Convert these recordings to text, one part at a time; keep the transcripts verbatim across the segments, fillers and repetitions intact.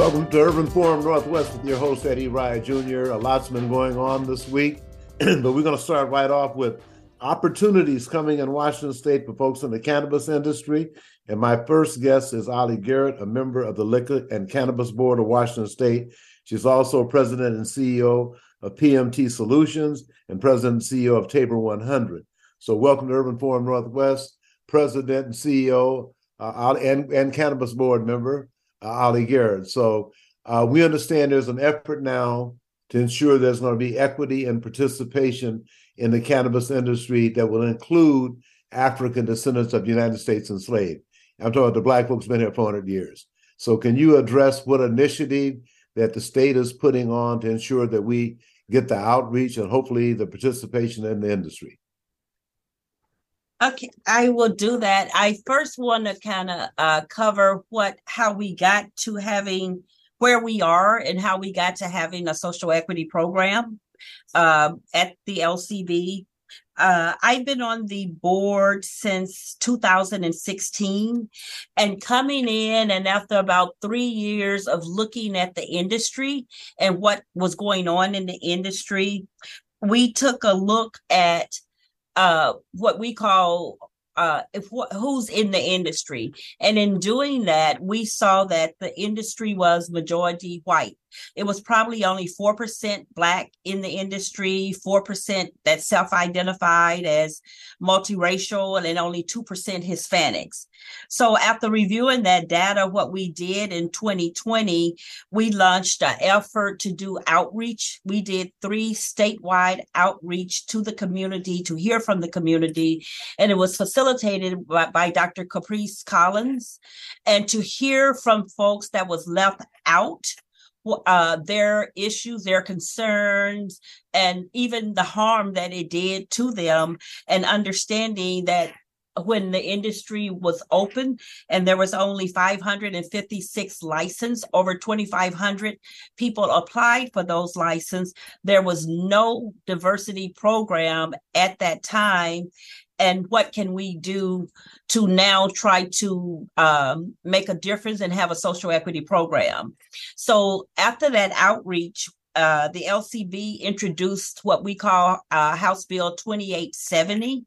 Welcome to Urban Forum Northwest with your host, Eddie Rye Junior A lot's been going on this week, but we're going to start right off with opportunities coming in Washington State for folks in the cannabis industry. And my first guest is Ali Garrett, a member of the Liquor and Cannabis Board of Washington State. She's also president and C E O of P M T Solutions and president and C E O of Tabor one hundred. So welcome to Urban Forum Northwest, president and C E O uh, and, and Cannabis Board member, uh, Ali Garrett. So uh, we understand there's an effort now to ensure there's going to be equity and participation in the cannabis industry that will include African descendants of United States enslaved. I'm talking about the Black folks been here for one hundred years. So can you address what initiative that the state is putting on to ensure that we get the outreach and hopefully the participation in the industry? Okay, I will do that. I first want to kind of uh, cover what how we got to having where we are and how we got to having a social equity program uh, at the L C B. Uh, I've been on the board since two thousand sixteen, and coming in and after about three years of looking at the industry and what was going on in the industry, we took a look at uh, what we call uh, if, wh- who's in the industry. And in doing that, we saw that the industry was majority white. It was probably only four percent Black in the industry, four percent that self-identified as multiracial, and only two percent Hispanics. So after reviewing that data, what we did in twenty twenty, we launched an effort to do outreach. We did three statewide outreach to the community to hear from the community, and it was facilitated by, by Doctor Caprice Collins, and to hear from folks that was left out, Uh, their issues, their concerns, and even the harm that it did to them, and understanding that when the industry was open and there was only five hundred fifty-six licensed, over twenty-five hundred people applied for those licenses. There was no diversity program at that time. And what can we do to now try to um, make a difference and have a social equity program? So after that outreach, uh, the L C B introduced what we call uh, House Bill twenty-eight seventy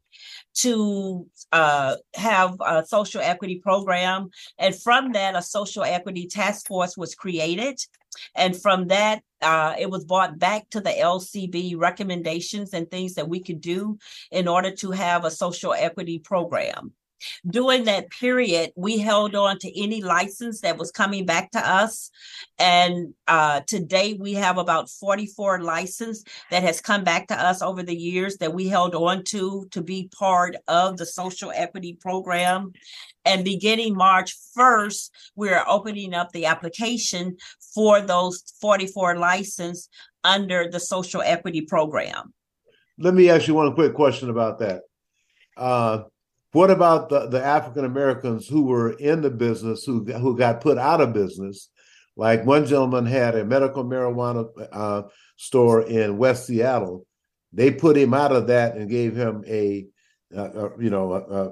to uh, have a social equity program. And from that, a social equity task force was created. And from that, uh, it was brought back to the L C B recommendations and things that we could do in order to have a social equity program. During that period, we held on to any license that was coming back to us. And uh, today we have about forty-four licenses that has come back to us over the years that we held on to to be part of the social equity program. And beginning March first, we're opening up the application for those forty-four licenses under the social equity program. Let me ask you one quick question about that. Uh, What about the, the African Americans who were in the business, who, who got put out of business? Like one gentleman had a medical marijuana uh, store in West Seattle. They put him out of that and gave him a, uh, uh, you know, a, a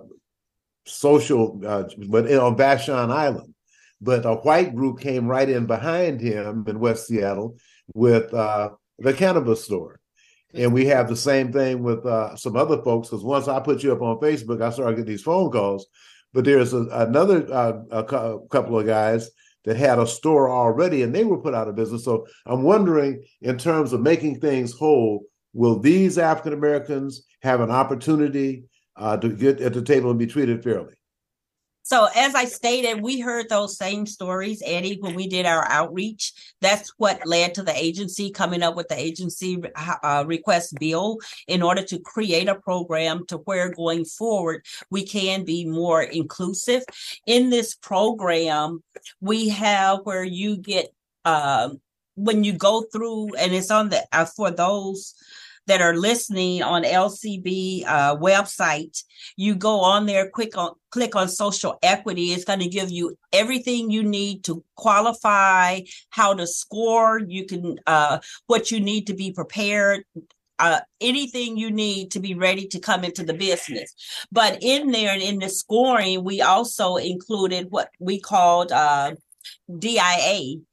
social, uh, but on Vashon Island. But a white group came right in behind him in West Seattle with uh, the cannabis store. And we have the same thing with uh, some other folks, because once I put you up on Facebook, I started getting these phone calls. But there's a, another uh, a couple of guys that had a store already, and they were put out of business. So I'm wondering, in terms of making things whole, will these African Americans have an opportunity uh, to get at the table and be treated fairly? So as I stated, we heard those same stories, Eddie, when we did our outreach. That's what led to the agency coming up with the agency uh, request bill in order to create a program to where going forward, we can be more inclusive. In this program, we have where you get, uh, when you go through, and it's on the, uh, for those that are listening on L C B uh, website, you go on there, click on click on social equity. It's going to give you everything you need to qualify, how to score. You can uh, what you need to be prepared. Uh, anything you need to be ready to come into the business. But in there, in the scoring, we also included what we called uh, D I A.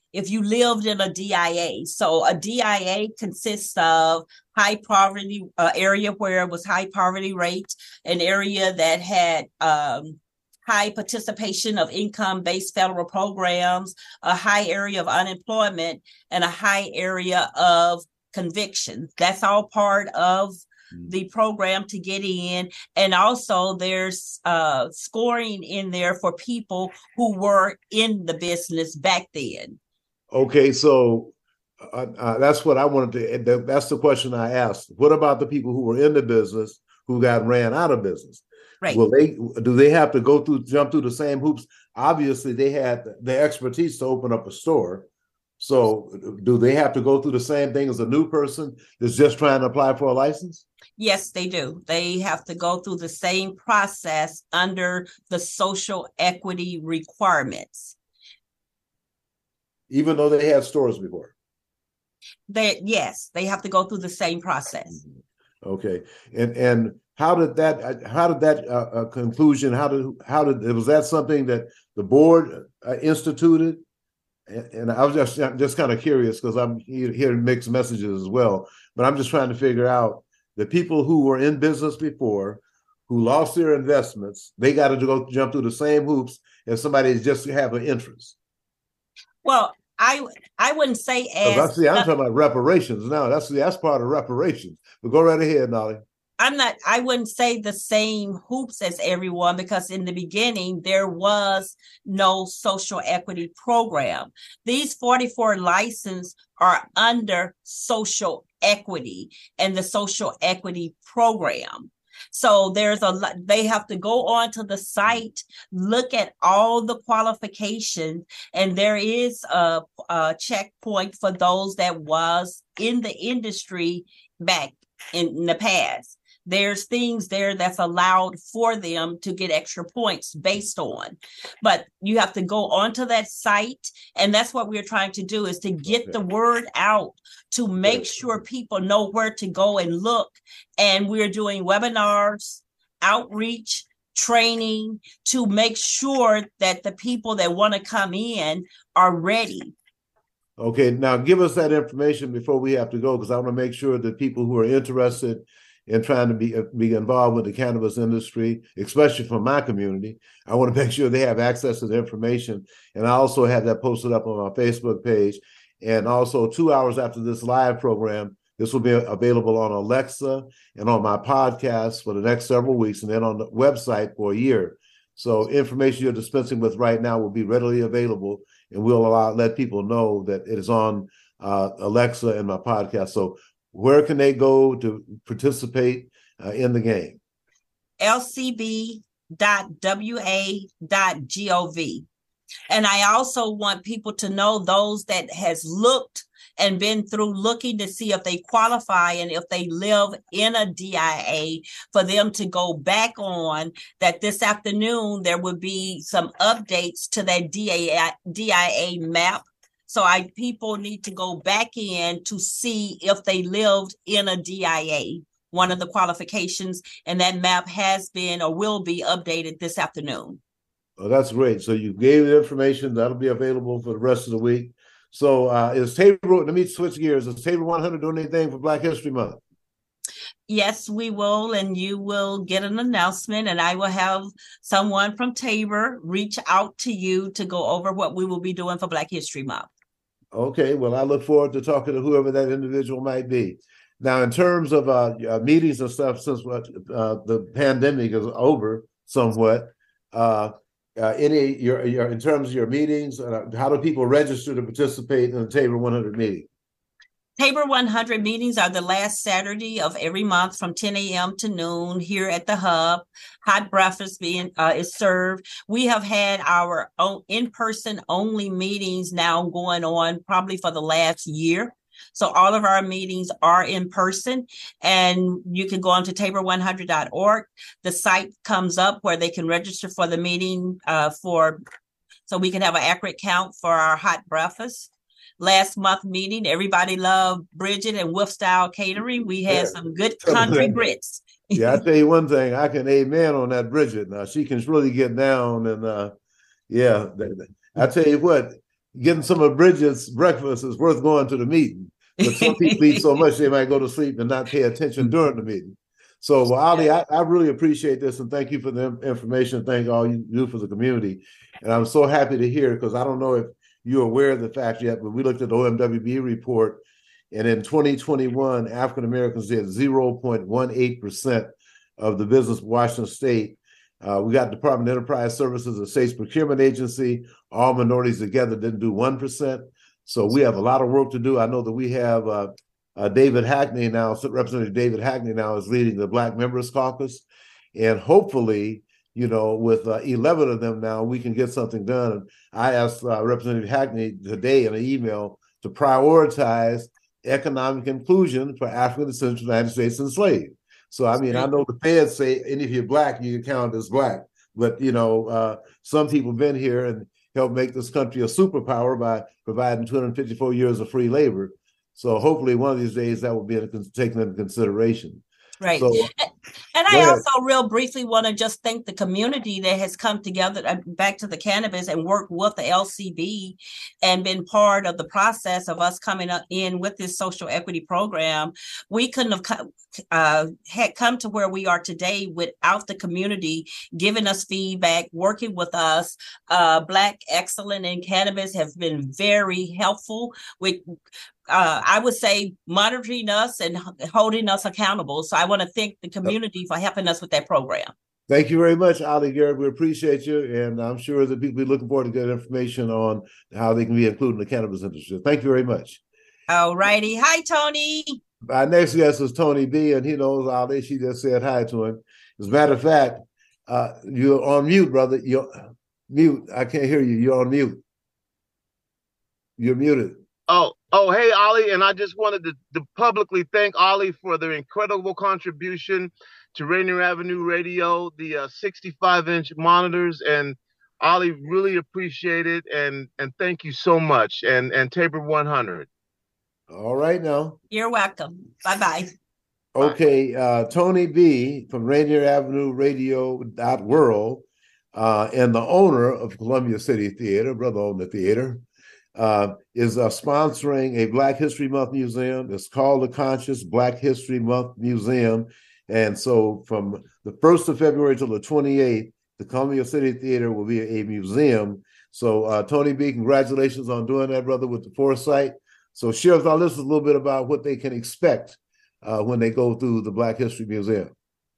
if you lived in a D I A. So a D I A consists of high poverty uh, area where it was high poverty rate, an area that had um, high participation of income-based federal programs, a high area of unemployment, and a high area of conviction. That's all part of the program to get in. And also there's uh, scoring in there for people who were in the business back then. Okay, so uh, uh, that's what I wanted to, that's the question I asked. What about the people who were in the business who got ran out of business? Right. Will they, do they have to go through, jump through the same hoops? Obviously, they had the expertise to open up a store. So do they have to go through the same thing as a new person that's just trying to apply for a license? Yes, they do. They have to go through the same process under the social equity requirements. Even though they had stores before? They, yes, they have to go through the same process. Okay. And and how did that, how did that uh, uh, conclusion, how did, how did, was that something that the board uh, instituted? And I was just just kind of curious because I'm hearing mixed messages as well. But I'm just trying to figure out the people who were in business before, who lost their investments, they got to go jump through the same hoops as somebody that just have an interest. Well, I I wouldn't say as. See, I'm talking about reparations now. That's that's part of reparations. But go right ahead, Nolly. I'm not, I wouldn't say the same hoops as everyone, because in the beginning, there was no social equity program. These forty-four licenses are under social equity and the social equity program. So there's a lot, they have to go onto the site, look at all the qualifications, and there is a, a checkpoint for those that was in the industry back in, in the past. There's things there that's allowed for them to get extra points based on, but you have to go onto that site. And that's what we're trying to do, is to get okay. the word out to make sure people know where to go and look. And we're doing webinars, outreach, training to make sure that the people that want to come in are ready. Okay, now give us that information before we have to go, because I want to make sure that people who are interested in trying to be be involved with the cannabis industry, especially from my community, I want to make sure they have access to the information. And I also have that posted up on my Facebook page. And also two hours after this live program, this will be available on Alexa and on my podcast for the next several weeks, and then on the website for a year. So information you're dispensing with right now will be readily available, and we'll allow, let people know that it is on uh, Alexa and my podcast. So where can they go to participate uh, in the game? L C B dot W A dot gov. And I also want people to know, those that has looked and been through looking to see if they qualify and if they live in a D I A, for them to go back on that. This afternoon, there will be some updates to that D I A map. So I people need to go back in to see if they lived in a D I A, one of the qualifications, and that map has been or will be updated this afternoon. Oh, that's great. So you gave the information that'll be available for the rest of the week. So uh, is Tabor, let me switch gears. Is Tabor one hundred doing anything for Black History Month? Yes, we will. And you will get an announcement, and I will have someone from Tabor reach out to you to go over what we will be doing for Black History Month. Okay, well, I look forward to talking to whoever that individual might be. Now, in terms of uh, uh, meetings and stuff, since uh, the pandemic is over somewhat, uh, uh, any your, your in terms of your meetings, uh, how do people register to participate in the Tabor one hundred meeting? Tabor one hundred meetings are the last Saturday of every month from ten a.m. to noon here at the Hub. Hot breakfast being uh, is served. We have had our own in-person only meetings now going on probably for the last year. So all of our meetings are in person, and you can go on to tabor one hundred dot org. The site comes up where they can register for the meeting uh, for, so we can have an accurate count for our hot breakfast. Last month meeting, everybody loved Bridget and Wolf Style Catering. We had yeah. some good country grits. Yeah, I tell you one thing, I can amen on that Bridget. Now she can really get down, and uh, yeah, I tell you what, getting some of Bridget's breakfast is worth going to the meeting. But some people eat so much they might go to sleep and not pay attention during the meeting. So, well, Ali, I, I really appreciate this, and thank you for the information. Thank all you do for the community. And I'm so happy to hear, because I don't know if you're aware of the fact yet, but we looked at the O M W B report, and in twenty twenty-one, African Americans did zero point one eight percent of the business of Washington State. Uh, we got Department of Enterprise Services, the state's procurement agency. All minorities together didn't do one percent. So we have a lot of work to do. I know that we have uh, uh, David Hackney now, Representative David Hackney now is leading the Black Members Caucus. And hopefully, you know, with uh, eleven of them now, we can get something done. And I asked uh, Representative Hackney today in an email to prioritize economic inclusion for African descendants of the United States enslaved. So, I mean, I know the feds say, and if you're Black, you count as Black. But, you know, uh, some people have been here and helped make this country a superpower by providing two hundred fifty-four years of free labor. So hopefully one of these days that will be taken into consideration. Right. So, and I also real briefly want to just thank the community that has come together uh, back to the cannabis and worked with the L C B and been part of the process of us coming up in with this social equity program. We couldn't have come, uh, had come to where we are today without the community giving us feedback, working with us. Uh, Black Excellence in Cannabis have been very helpful with Uh, I would say monitoring us and holding us accountable. So I want to thank the community for helping us with that program. Thank you very much, Ali Garrett. We appreciate you. And I'm sure that people will be looking forward to get information on how they can be included in the cannabis industry. Thank you very much. All righty. Hi, Tony. Our next guest is Tony B, and he knows Ali. She just said hi to him. As a matter of fact, uh, you're on mute, brother. You're mute. I can't hear you. You're on mute. You're muted. Oh, oh, hey, Ali, and I just wanted to, to publicly thank Ali for their incredible contribution to Rainier Avenue Radio, the uh, sixty-five inch monitors, and Ali, really appreciate it, and and thank you so much, and and Tabor one hundred. All right, now. You're welcome. Bye-bye. Okay, uh, Tony B from Rainier Avenue Radio dot world, uh, and the owner of Columbia City Theater, brother owned the theater, Uh, is uh, sponsoring a Black History Month museum. It's called the Conscious Black History Month Museum. And so from the first of February till the twenty-eighth, the Columbia City Theater will be a museum. So uh, Tony B, congratulations on doing that, brother, with the foresight. So share with our listeners a little bit about what they can expect uh, when they go through the Black History Museum.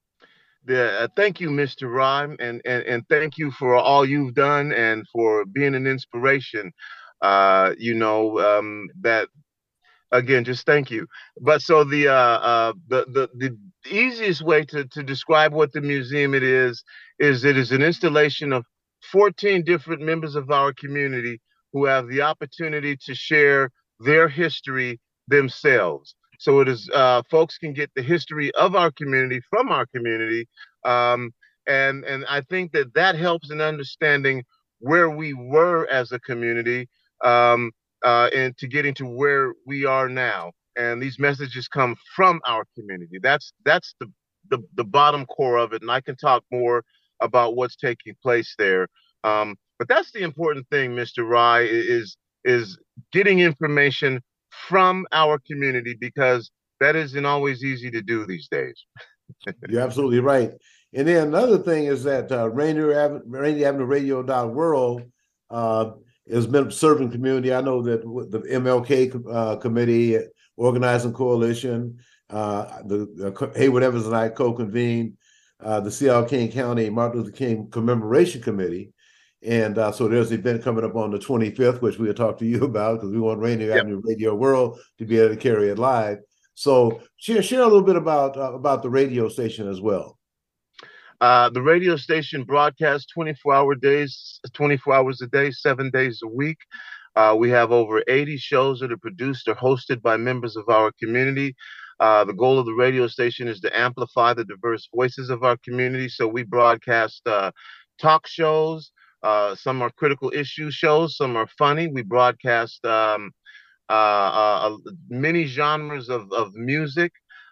Yeah, uh, thank you, Mister Rhyme, and, and, and thank you for all you've done and for being an inspiration. Uh, you know, um, that again, just thank you. But so the uh, uh, the, the the easiest way to to describe what the museum it is is it is an installation of fourteen different members of our community who have the opportunity to share their history themselves. So it is uh, folks can get the history of our community from our community, um, and and I think that that helps in understanding where we were as a community. Um, uh, and to getting to where we are now, and these messages come from our community. That's that's the, the the bottom core of it, and I can talk more about what's taking place there. Um, but that's the important thing, Mister Rye, is is getting information from our community, because that isn't always easy to do these days. You're absolutely right. And then another thing is that uh, Rainier Avenue, Rainier Avenue Radio dot world uh, has been serving community. I know that the M L K uh, committee, organizing coalition, uh, the, the Hayward Evans and I co-convened uh, the C L King County Martin Luther King Commemoration Committee. And uh, so there's an event coming up on the twenty-fifth, which we'll talk to you about, because we want Rainier yep. Avenue Radio World to be able to carry it live. So share share a little bit about uh, about the radio station as well. Uh, the radio station broadcasts twenty-four hour days, twenty-four hours a day, seven days a week. Uh, we have over eighty shows that are produced or hosted by members of our community. Uh, the goal of the radio station is to amplify the diverse voices of our community. So we broadcast uh, talk shows. Uh, some are critical issue shows. Some are funny. We broadcast um, uh, uh, many genres of, of music.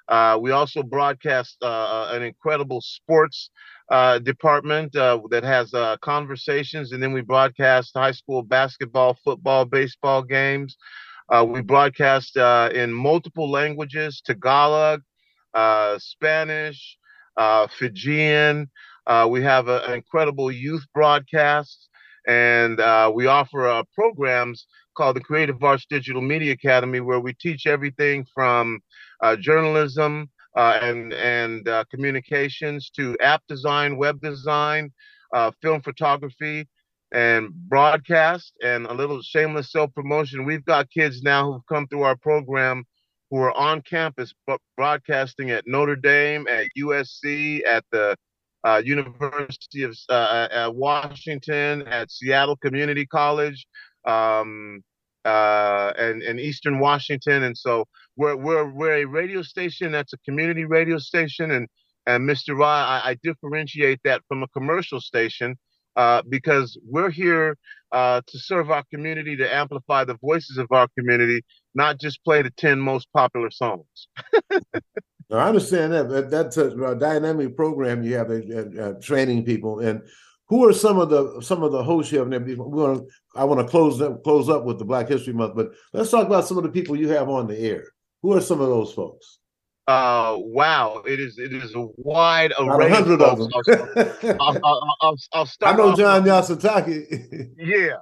Uh, we also broadcast uh, an incredible sports uh, department uh, that has uh, conversations, and then we broadcast high school basketball, football, baseball games. Uh, we broadcast uh, in multiple languages: Tagalog, uh, Spanish, uh, Fijian. Uh, we have a, an incredible youth broadcast, and uh, we offer uh, programs called the Creative Arts Digital Media Academy, where we teach everything from uh, journalism uh, and and uh, communications to app design, web design, uh, film photography, and broadcast. And a little shameless self promotion: we've got kids now who've come through our program who are on campus broadcasting at Notre Dame, at U S C, at the uh, University of uh, uh, Washington, at Seattle Community College, um, uh, and, and Eastern Washington. And so we're, we're, we're a radio station that's a community radio station. And, and Mister Rye, I, I differentiate that from a commercial station uh, because we're here uh, to serve our community, to amplify the voices of our community, not just play the ten most popular songs. Now, I understand that, but that's a, a dynamic program you have, uh, uh, training people. And who are some of the some of the hosts you have there? We want to, I want to close up close up with the Black History Month, but let's talk about some of the people you have on the air. Who are some of those folks? Uh, wow, it is it is a wide About array a hundred of of folks. them. I'll, I'll, I'll, I'll, I'll start. I know off John with, Yasutake. Yeah.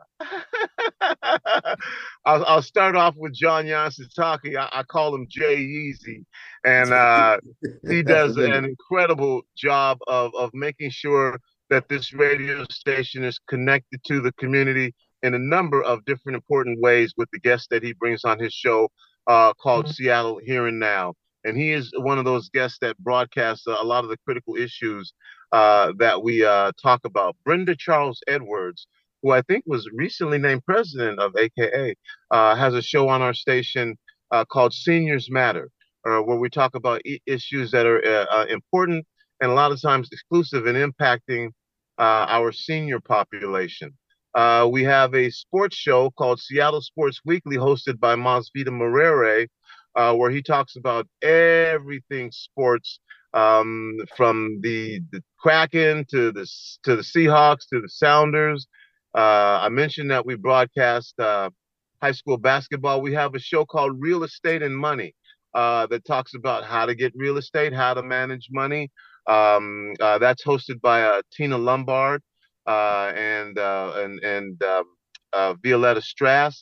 I'll, I'll start off with John Yasutake. I, I call him Jay Yeezy, and uh, he does an incredible job of of making sure that this radio station is connected to the community in a number of different important ways with the guests that he brings on his show uh, called mm-hmm. Seattle Here and Now. And he is one of those guests that broadcasts a lot of the critical issues uh, that we uh, talk about. Brenda Charles Edwards, who I think was recently named president of A K A, uh, has a show on our station uh, called Seniors Matter, uh, where we talk about I- issues that are uh, uh, important and a lot of times exclusive and impacting uh, our senior population. Uh, we have a sports show called Seattle Sports Weekly, hosted by Masvita Marere, uh, where he talks about everything sports, um, from the, the Kraken to the to the Seahawks to the Sounders. Uh, I mentioned that we broadcast uh, high school basketball. We have a show called Real Estate and Money uh, that talks about how to get real estate, how to manage money. Um, uh, that's hosted by uh, Tina Lombard uh, and uh, and and um, uh, Violetta Strass.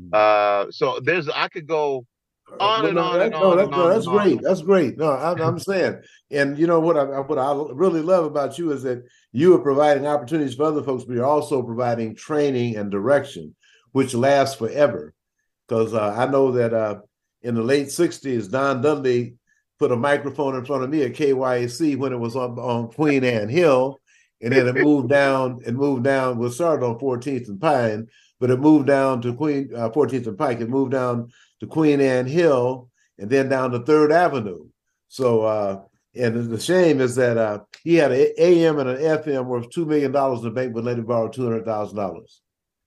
Uh, so there's I could go on and on and on. No, that's great. That's great. No, I'm, I'm saying, and you know what I what I really love about you is that you are providing opportunities for other folks, but you're also providing training and direction, which lasts forever. Because uh, I know that uh, in the late sixties, Don Dudley put a microphone in front of me at K Y A C when it was on, on Queen Anne Hill, and then it moved down. It moved down. We started on fourteenth and Pine, but it moved down to Queen uh, fourteenth and Pike. It moved down to Queen Anne Hill, and then down to Third Avenue. So, uh, and the shame is that uh, he had an A M and an F M worth two million dollars in the bank, but let him borrow two hundred thousand dollars.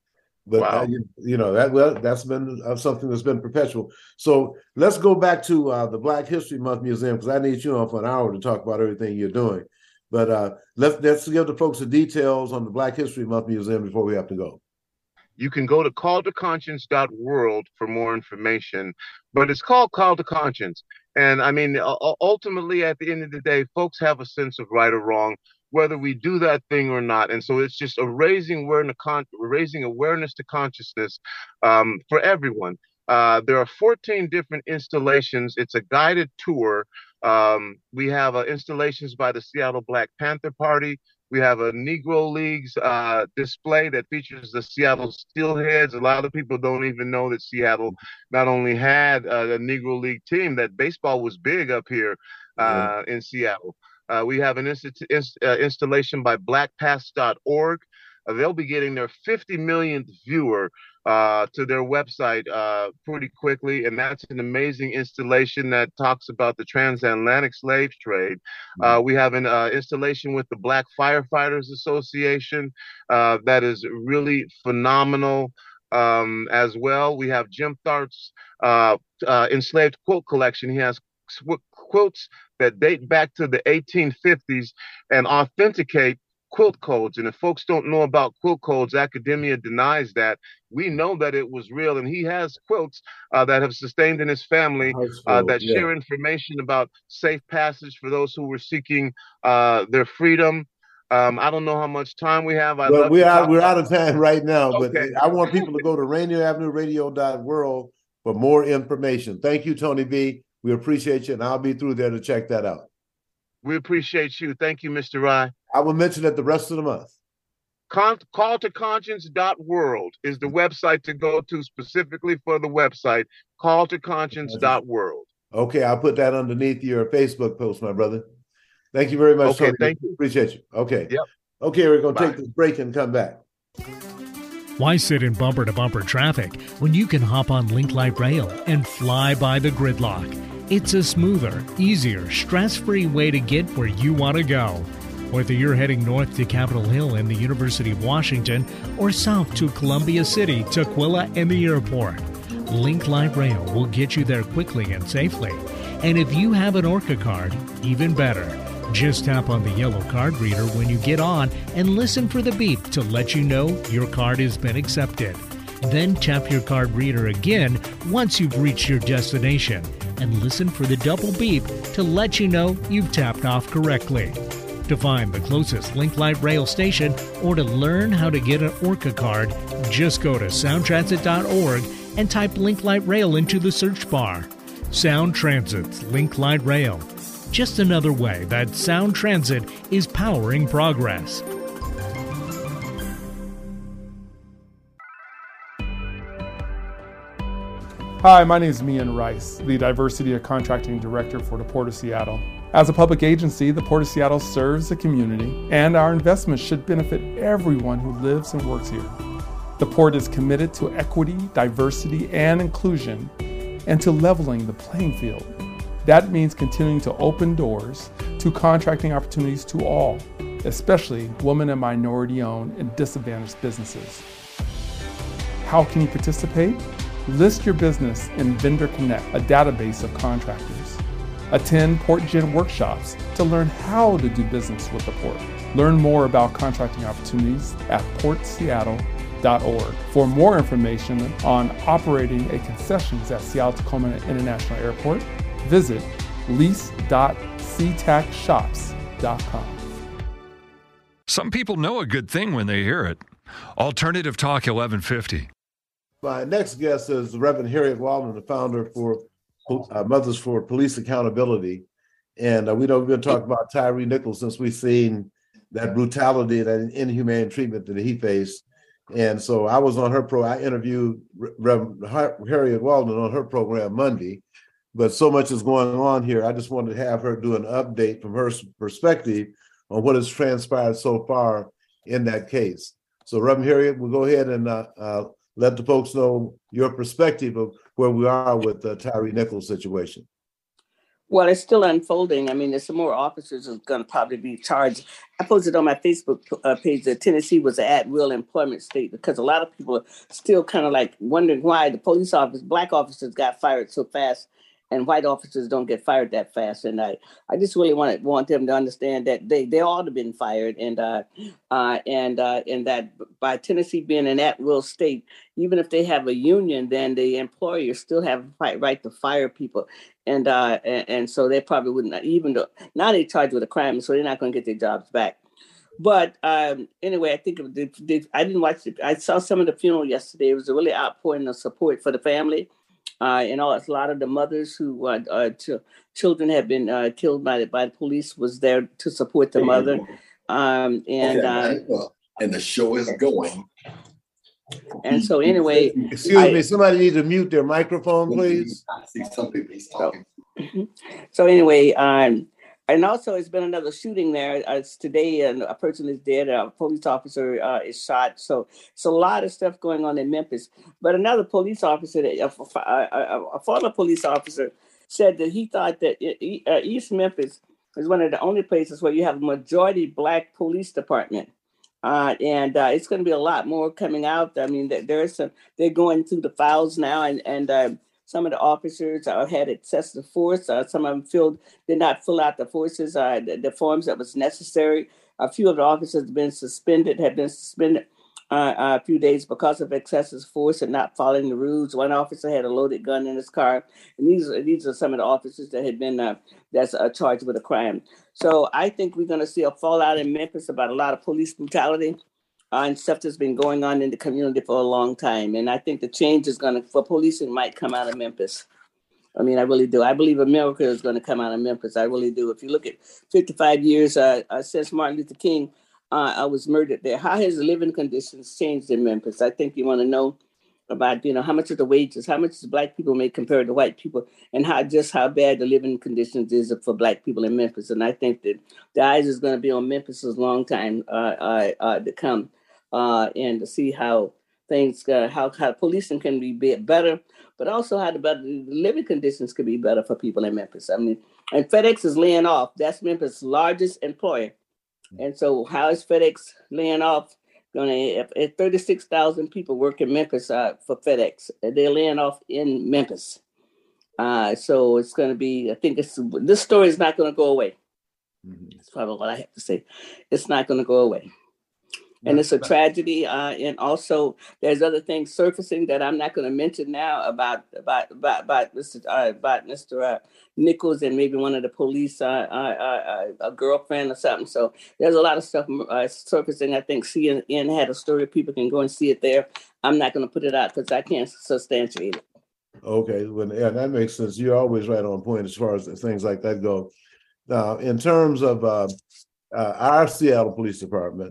But wow. uh, you, you know that well, that's been uh, something that's been perpetual. So let's go back to uh, the Black History Month Museum, because I need you on for an hour to talk about everything you're doing. But uh, let's let's give the folks the details on the Black History Month Museum before we have to go. You can go to call to conscience dot world for more information, but it's called Call to Conscience. And I mean, ultimately, at the end of the day, folks have a sense of right or wrong, whether we do that thing or not. And so it's just a raising awareness, raising awareness to consciousness um, for everyone. Uh, there are fourteen different installations. It's a guided tour. Um, we have uh, installations by the Seattle Black Panther Party. We have a Negro Leagues uh, display that features the Seattle Steelheads. A lot of people don't even know that Seattle not only had uh, a Negro League team, that baseball was big up here uh, yeah. in Seattle. Uh, we have an inst- inst- uh, installation by black pass dot org. Uh, they'll be getting their fifty millionth viewer uh, to their website uh, pretty quickly. And that's an amazing installation that talks about the transatlantic slave trade. Uh, we have an uh, installation with the Black Firefighters Association uh, that is really phenomenal um, as well. We have Jim Tharp's uh, uh, enslaved quote collection. He has quilts that date back to the eighteen fifties and authenticate quilt codes. And if folks don't know about quilt codes, academia denies that. We know that it was real, and he has quilts uh, that have sustained in his family uh, that yeah. share information about safe passage for those who were seeking uh, their freedom. Um, I don't know how much time we have. I'd well, love we to are talk we're about- out of time right now, but Okay. I want people to go to rainier avenue radio dot world for more information. Thank you, Tony B. We appreciate you, and I'll be through there to check that out. We appreciate you. Thank you, Mister Rye. I will mention it the rest of the month. Con- call to conscience dot world is the website to go to specifically for the website, call to conscience dot world. Okay, I'll put that underneath your Facebook post, my brother. Thank you very much, Okay, Tony. thank you. Appreciate you. Okay. Yep. Okay, we're going to Bye. take this break and come back. Why sit in bumper-to-bumper traffic when you can hop on Link Light Rail and fly by the gridlock? It's a smoother, easier, stress-free way to get where you want to go. Whether you're heading north to Capitol Hill and the University of Washington or south to Columbia City, Tukwila, and the airport, Link Light Rail will get you there quickly and safely. And if you have an ORCA card, even better. Just tap on the yellow card reader when you get on and listen for the beep to let you know your card has been accepted. Then tap your card reader again once you've reached your destination and listen for the double beep to let you know you've tapped off correctly. To find the closest Link Light Rail station or to learn how to get an ORCA card, just go to sound transit dot org and type Link Light Rail into the search bar. Sound Transit's Link Light Rail. Just another way that Sound Transit is powering progress. Hi, my name is Mian Rice, the Diversity and Contracting Director for the Port of Seattle. As a public agency, the Port of Seattle serves the community, and our investments should benefit everyone who lives and works here. The Port is committed to equity, diversity, and inclusion, and to leveling the playing field. That means continuing to open doors to contracting opportunities to all, especially women and minority-owned and disadvantaged businesses. How can you participate? List your business in Vendor Connect, a database of contractors. Attend PortGen workshops to learn how to do business with the Port. Learn more about contracting opportunities at port seattle dot org. For more information on operating a concessions at Seattle-Tacoma International Airport, visit lease dot c tac shops dot com. Some people know a good thing when they hear it. Alternative Talk eleven fifty. My next guest is Reverend Harriet Walden, the founder for uh, Mothers for Police Accountability. And uh, we know we've been talking about Tyre Nichols since we've seen that brutality, that inhumane treatment that he faced. And so I was on her pro, I interviewed Reverend Harriet Walden on her program Monday. But so much is going on here. I just wanted to have her do an update from her perspective on what has transpired so far in that case. So, Reverend Harriet, we'll go ahead and uh, uh, let the folks know your perspective of where we are with the Tyre Nichols situation. Well, it's still unfolding. I mean, there's some more officers who are going to probably be charged. I posted on my Facebook uh, page that Tennessee was an at-will employment state because a lot of people are still kind of like wondering why the police officers, black officers got fired so fast and white officers don't get fired that fast. And I, I just really want want them to understand that they, they ought to have been fired, and uh, uh, and uh, and that by Tennessee being an at-will state, even if they have a union, then the employer still have a right to fire people. And uh, and, and so they probably wouldn't, even though now they're charged with a crime, so they're not going to get their jobs back. But um, anyway, I think they, they, I didn't watch it. I saw some of the funeral yesterday. It was a really outpouring of support for the family. Uh, and all, a lot of the mothers who uh, uh, ch- children have been uh, killed by the, by the police was there to support the mother. Um, and okay, uh, and the show is going. And so anyway, excuse I, me, somebody needs to mute their microphone, please. I see some people he's talking. So, so anyway, um, and also it's been another shooting there. Uh, it's today, and a person is dead. A police officer uh, is shot. So it's a lot of stuff going on in Memphis. But another police officer, a, a, a former police officer, said that he thought that uh, East Memphis is one of the only places where you have a majority black police department. Uh, and uh, it's going to be a lot more coming out. I mean, there is some. They're going through the files now, and and uh, Some of the officers uh, had excessive force. Uh, some of them filled, did not fill out the forces, uh, the, the forms that was necessary. A few of the officers have been suspended, have been suspended uh, a few days because of excessive force and not following the rules. One officer had a loaded gun in his car, and these are these are some of the officers that had been uh, that's uh, charged with a crime. So I think we're going to see a fallout in Memphis about a lot of police brutality uh, and stuff that's been going on in the community for a long time. And I think the change is going to for policing might come out of Memphis. I mean, I really do. I believe America is going to come out of Memphis. I really do. If you look at fifty-five years uh, uh, since Martin Luther King uh, I was murdered there, how has the living conditions changed in Memphis? I think you want to know about, you know, how much of the wages, how much does Black people make compared to white people, and how just how bad the living conditions is for Black people in Memphis. And I think that the eyes is going to be on Memphis a long time uh, uh, uh, to come, uh, and to see how things, uh, how how policing can be better, but also how the, better, the living conditions could be better for people in Memphis. I mean, and FedEx is laying off. That's Memphis' largest employer. And so how is FedEx laying off? Going to thirty-six thousand people work in Memphis uh, for FedEx. They're laying off in Memphis. Uh, so it's going to be, I think it's, this story is not going to go away. Mm-hmm. That's probably what I have to say. It's not going to go away. And it's a tragedy. Uh, and also there's other things surfacing that I'm not going to mention now about, about, about, about Mister Uh, about Mister Uh, Nichols and maybe one of the police, uh, uh, uh, a girlfriend or something. So there's a lot of stuff uh, surfacing. I think C N N had a story. People can go and see it there. I'm not going to put it out because I can't substantiate it. Okay, well, yeah, that makes sense. You're always right on point as far as things like that go. Now, in terms of uh, uh, our Seattle Police Department,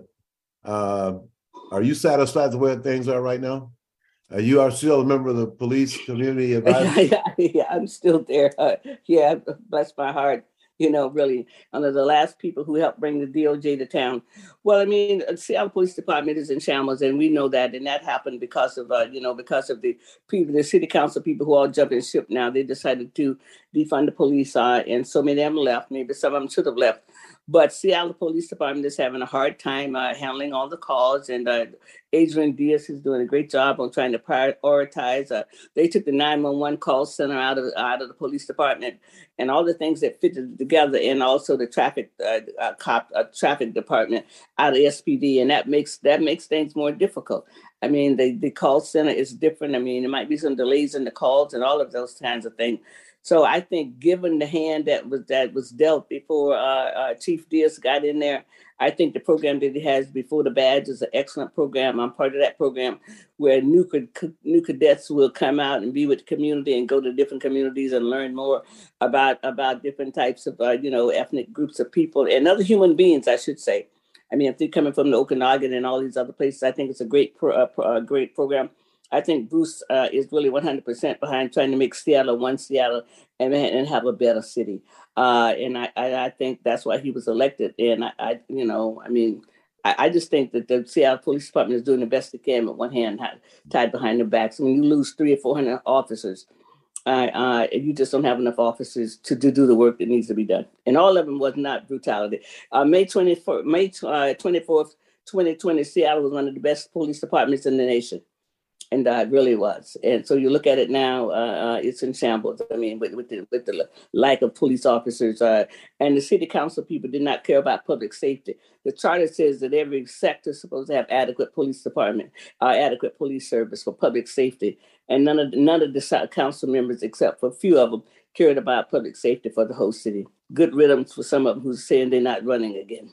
Uh, are you satisfied the way things are right now? Uh, you are still a member of the police community advisory? yeah, yeah, I'm still there. Uh, yeah, bless my heart. You know, really, under the last people who helped bring the D O J to town. Well, I mean, the Seattle Police Department is in shambles, and we know that, and that happened because of, uh, you know, because of the people, the city council people who all jumped in ship now. They decided to defund the police, uh, and so many of them left. Maybe some of them should have left. But Seattle Police Department is having a hard time uh, handling all the calls, and uh, Adrian Diaz is doing a great job on trying to prioritize. Uh, they took the nine one one call center out of out of the police department, and all the things that fitted together, and also the traffic uh, uh, cop uh, traffic department out of S P D, and that makes that makes things more difficult. I mean, the the call center is different. I mean, there might be some delays in the calls and all of those kinds of things. So I think, given the hand that was that was dealt before uh, uh, Chief Diaz got in there, I think the program that he has before the badge is an excellent program. I'm part of that program where new new cadets will come out and be with the community and go to different communities and learn more about about different types of uh, you know ethnic groups of people and other human beings, I should say. I mean, if they're coming from the Okanagan and all these other places, I think it's a great pro, uh, pro, uh, great program. I think Bruce uh, is really one hundred percent behind trying to make Seattle one Seattle and, and have a better city. Uh, and I, I, I think that's why he was elected. And I, I you know, I mean, I, I just think that the Seattle Police Department is doing the best they can with one hand tied behind their backs. When you lose three or four hundred officers, uh, uh, you just don't have enough officers to, to do the work that needs to be done. And all of them was not brutality. Uh, May twenty-fourth, May twenty-fourth, twenty twenty, Seattle was one of the best police departments in the nation. And uh, it really was. And so you look at it now, uh, uh, it's in shambles. I mean, with, with, the, with the lack of police officers. Uh, and the city council people did not care about public safety. The charter says that every sector is supposed to have adequate police department, uh, adequate police service for public safety. And none of, none of the council members, except for a few of them, cared about public safety for the whole city. Good riddance for some of them who's saying they're not running again.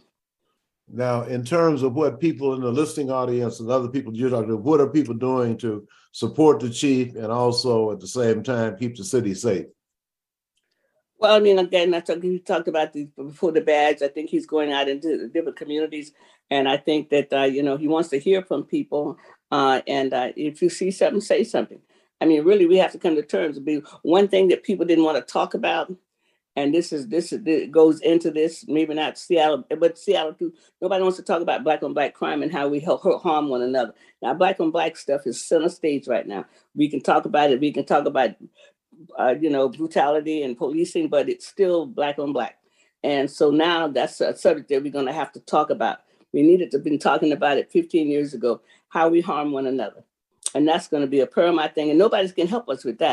Now, in terms of what people in the listening audience and other people you're talking to, what are people doing to support the chief and also at the same time keep the city safe? Well, I mean, again, I talk, he talked about the, before the badge. I think he's going out into different communities. And I think that, uh, you know, he wants to hear from people. Uh, and uh, if you see something, say something. I mean, really, we have to come to terms. It'd be one thing that people didn't want to talk about. And this is this is this goes into this, maybe not Seattle, but Seattle too. Nobody wants to talk about black on black crime and how we help harm one another. Now, black on black stuff is center stage right now. We can talk about it. We can talk about, uh, you know, brutality and policing, but it's still black on black. And so now that's a subject that we're going to have to talk about. We needed to have been talking about it fifteen years ago, how we harm one another. And that's going to be a paramount thing. And nobody's going to help us with that.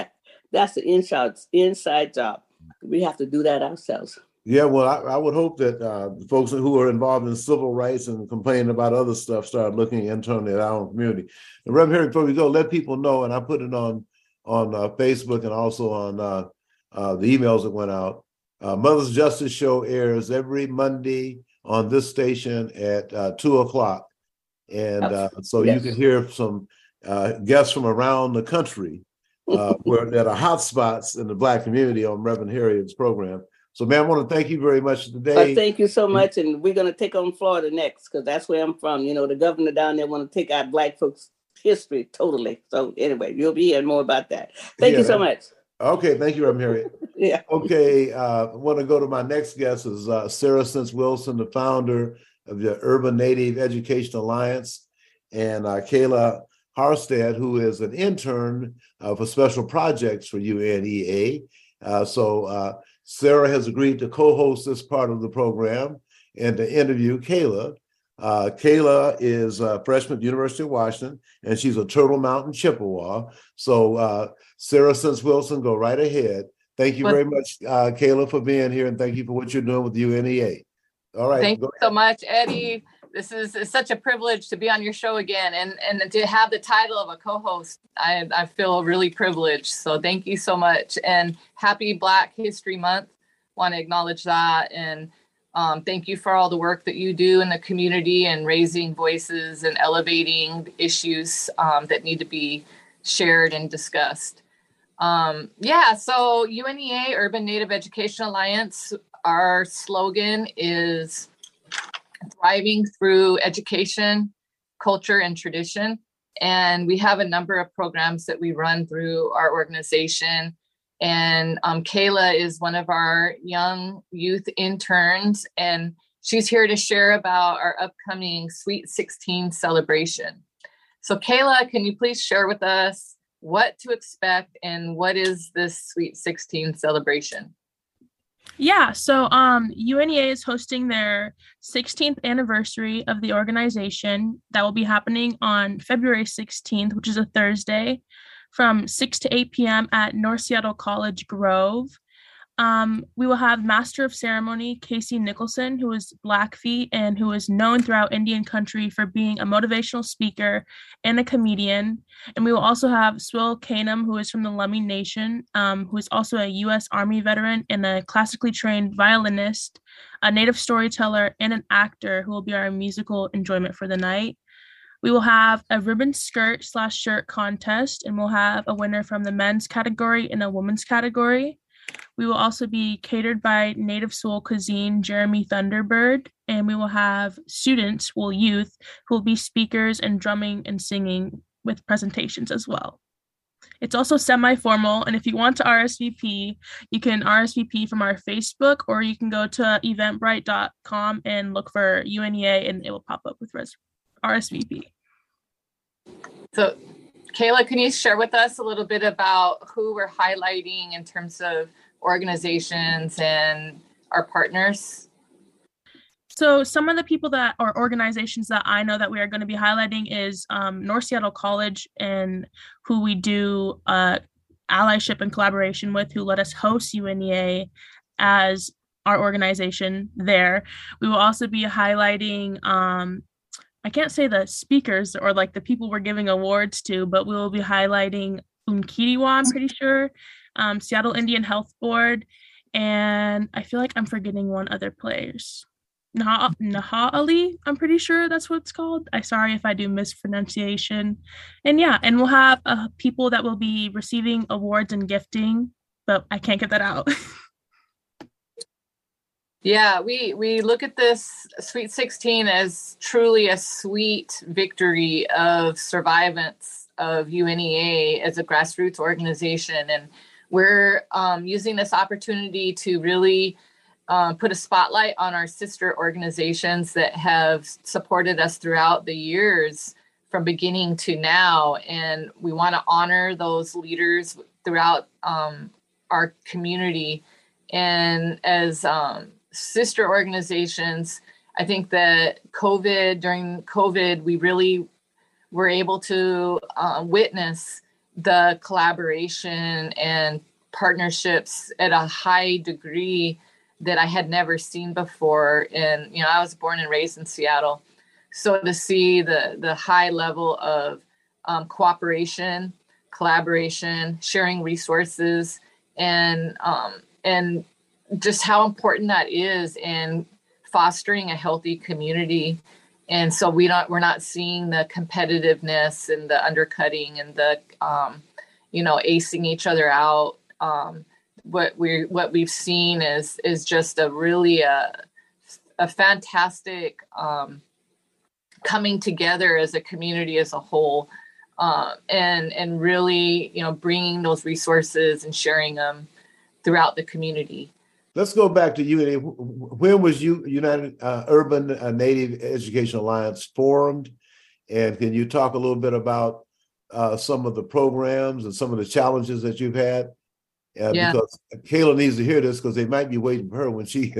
That's the inside inside job. We have to do that ourselves. Yeah, well, I, I would hope that uh, folks who are involved in civil rights and complaining about other stuff start looking internally at our own community. And Reverend Harry, before we go, let people know, and I put it on on uh, Facebook and also on uh, uh, the emails that went out. Uh, Mother's Justice Show airs every Monday on this station at uh, two o'clock. And uh, so yes. You can hear some uh, guests from around the country uh, where that are hot spots in the Black community on Reverend Harriet's program. So, man, I want to thank you very much today. Well, thank you so much. And we're going to take on Florida next, because that's where I'm from. You know, the governor down there want to take out Black folks' history totally. So anyway, you'll be hearing more about that. Thank yeah, you so man. much. Okay. Thank you, Reverend Harriet. Yeah. Okay. Uh, I want to go to my next guest is uh, Sarah Sense Wilson, the founder of the Urban Native Education Alliance, and uh, Kayla Harstad, who is an intern uh, for special projects for U N E A. Uh, so uh, Sarah has agreed to co-host this part of the program and to interview Kayla. Uh, Kayla is a freshman at the University of Washington, and she's a Turtle Mountain Chippewa. So uh, Sarah Sense Wilson, go right ahead. Thank you very much, uh, Kayla, for being here, and thank you for what you're doing with U N E A. All right. Thank you so much, Eddie. This is it's such a privilege to be on your show again, and, and to have the title of a co-host. I, I feel really privileged. So thank you so much. And happy Black History Month. Want to acknowledge that. And um, thank you for all the work that you do in the community and raising voices and elevating issues um, that need to be shared and discussed. Um, yeah, so U N E A, Urban Native Education Alliance, our slogan is thriving through education, culture, and tradition. And we have a number of programs that we run through our organization. And um, Kayla is one of our young youth interns, and she's here to share about our upcoming Sweet sixteen celebration. So Kayla, can you please share with us what to expect and what is this Sweet sixteen celebration? Yeah, so um, U N E A is hosting their sixteenth anniversary of the organization. That will be happening on February sixteenth, which is a Thursday, from six to eight p.m. at North Seattle College Grove. Um, we will have Master of Ceremony Casey Nicholson, who is Blackfeet and who is known throughout Indian country for being a motivational speaker and a comedian. And we will also have Swill Canum, who is from the Lummi Nation, um, who is also a U S Army veteran and a classically trained violinist, a native storyteller, and an actor who will be our musical enjoyment for the night. We will have a ribbon skirt slash shirt contest, and we'll have a winner from the men's category and a women's category. We will also be catered by Native Soul Cuisine, Jeremy Thunderbird, and we will have students, well, youth, who will be speakers and drumming and singing with presentations as well. It's also semi-formal, and if you want to R S V P, you can R S V P from our Facebook, or you can go to eventbrite dot com and look for U N E A, and it will pop up with res- R S V P. So, Kayla, can you share with us a little bit about who we're highlighting in terms of organizations and our partners? So some of the people that or organizations that I know that we are going to be highlighting is um, North Seattle College, and who we do uh, allyship and collaboration with, who let us host U N E A as our organization there. We will also be highlighting um, I can't say the speakers or like the people we're giving awards to, but we will be highlighting Unkitiwa, I'm pretty sure, um, Seattle Indian Health Board, and I feel like I'm forgetting one other place. Nah- Naha'ali, I'm pretty sure that's what it's called. I'm sorry if I do mispronunciation. And yeah, and we'll have uh, people that will be receiving awards and gifting, but I can't get that out. Yeah, we, we look at this Sweet sixteen as truly a sweet victory of survivance of U N E A as a grassroots organization. And we're um, using this opportunity to really um, put a spotlight on our sister organizations that have supported us throughout the years from beginning to now. And we want to honor those leaders throughout um, our community. And as um, sister organizations, I think that COVID, during COVID, we really were able to uh, witness the collaboration and partnerships at a high degree that I had never seen before. And, you know, I was born and raised in Seattle. So to see the, the high level of um, cooperation, collaboration, sharing resources, and um, and just how important that is in fostering a healthy community. And so we don't, we're not seeing the competitiveness and the undercutting and the, um, you know, acing each other out. Um, what we what we've seen is is just a really a, a fantastic um, coming together as a community as a whole, uh, and and really, you know, bringing those resources and sharing them throughout the community. Let's go back to U N A. When was you United uh, Urban uh, Native Education Alliance formed? And can you talk a little bit about uh, some of the programs and some of the challenges that you've had? Uh, yeah. Because Kayla needs to hear this because they might be waiting for her when she.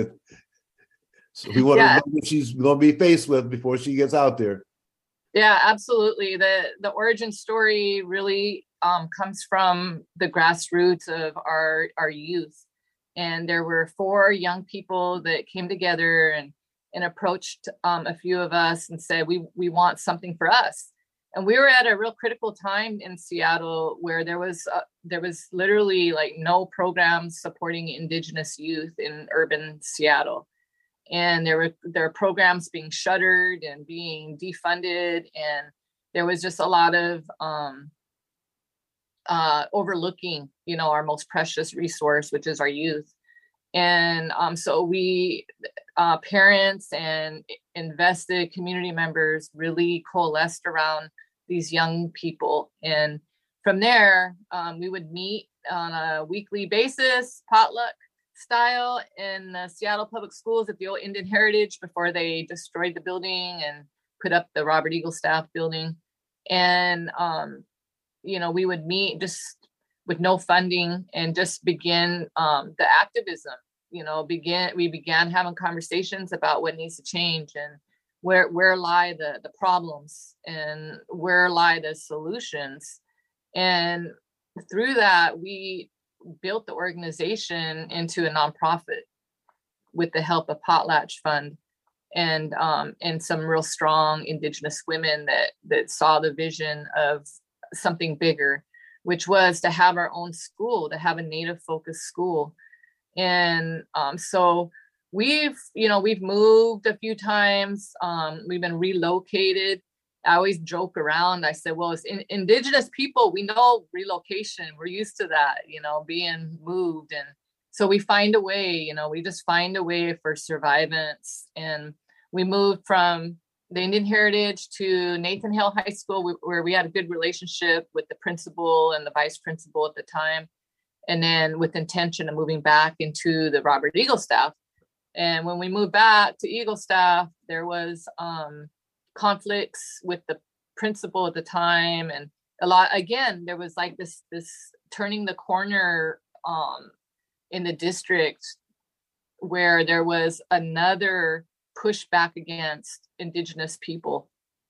So we want yeah. to know what she's going to be faced with before she gets out there. Yeah, absolutely. The the origin story really um, comes from the grassroots of our our youth. And there were four young people that came together and, and approached um, a few of us and said, we we want something for us. And we were at a real critical time in Seattle where there was uh, there was literally like no programs supporting Indigenous youth in urban Seattle. And there were there were programs being shuttered and being defunded. And there was just a lot of um, uh, overlooking, you know, our most precious resource, which is our youth. And um, so we, uh, parents and invested community members really coalesced around these young people. And from there, um, we would meet on a weekly basis, potluck style, in the Seattle Public Schools at the old Indian Heritage before they destroyed the building and put up the Robert Eaglestaff building. And, um, you know, we would meet just with no funding and just begin um, the activism, you know, begin, we began having conversations about what needs to change and where, where lie the, the problems and where lie the solutions. And through that, we built the organization into a nonprofit with the help of Potlatch Fund and, um, and some real strong Indigenous women that, that saw the vision of something bigger, which was to have our own school, to have a Native focused school. And um, so we've, you know, we've moved a few times. Um, we've been relocated. I always joke around. I said, well, it's in, Indigenous people, we know relocation. We're used to that, you know, being moved. And so we find a way, you know, we just find a way for survivance. And we moved from the Indian Heritage to Nathan Hale High School, where we had a good relationship with the principal and the vice principal at the time. And then with intention of moving back into the Robert Eaglestaff. And when we moved back to Eaglestaff, there was um, conflicts with the principal at the time. And a lot, again, there was like this, this turning the corner um, in the district where there was another pushback against Indigenous people.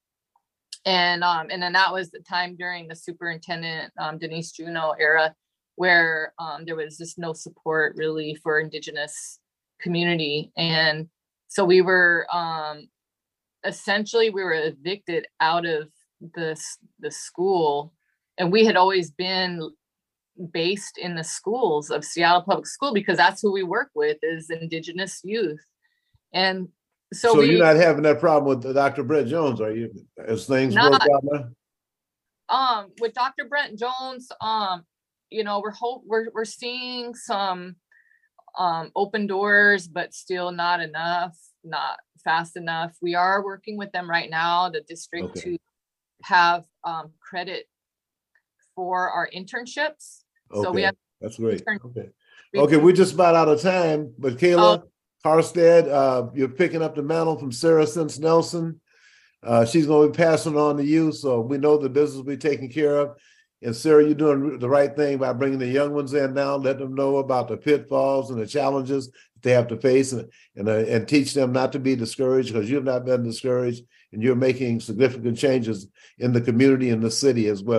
And um, and then that was the time during the superintendent um, Denise Juneau era where um, there was just no support really for Indigenous community. And so we were um, essentially, we were evicted out of the, the school. And we had always been based in the schools of Seattle Public School because that's who we work with is Indigenous youth. And so, so we, you're not having that problem with Doctor Brent Jones, are you? As things not, work out now? Um, with Doctor Brent Jones, um, you know, we're hope we're we're seeing some um, open doors, but still not enough, not fast enough. We are working with them right now, the district, okay. to have um, credit for our internships. Okay, so we have that's great. Okay, okay, we're just about out of time, but Kayla. Oh, Harstead, uh, you're picking up the mantle from Sarah Sense Nelson. Uh, she's going to be passing on to you, so we know the business will be taken care of. And Sarah, you're doing the right thing by bringing the young ones in now, let them know about the pitfalls and the challenges that they have to face, and and, uh, and teach them not to be discouraged because you've not been discouraged, and you're making significant changes in the community and the city as well.